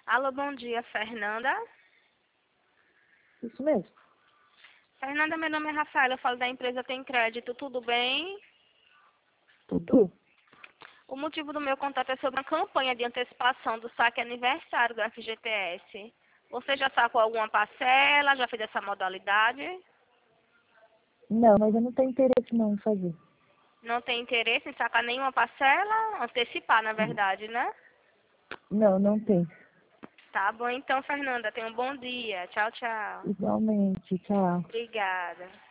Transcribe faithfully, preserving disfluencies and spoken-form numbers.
Alô, bom dia, Fernanda. Isso mesmo. Fernanda, meu nome é Rafaela, eu falo da empresa Tem Crédito, tudo bem? Tudo? O motivo do meu contato é sobre a campanha de antecipação do saque aniversário do F G T S. Você já sacou alguma parcela? Já fez essa modalidade? Não, mas eu não tenho interesse não em fazer. Não tem interesse em sacar nenhuma parcela? Antecipar, na verdade, né? Não, não tem. Tá bom, então, Fernanda, tenha um bom dia. Tchau, tchau. Igualmente, tchau. Obrigada.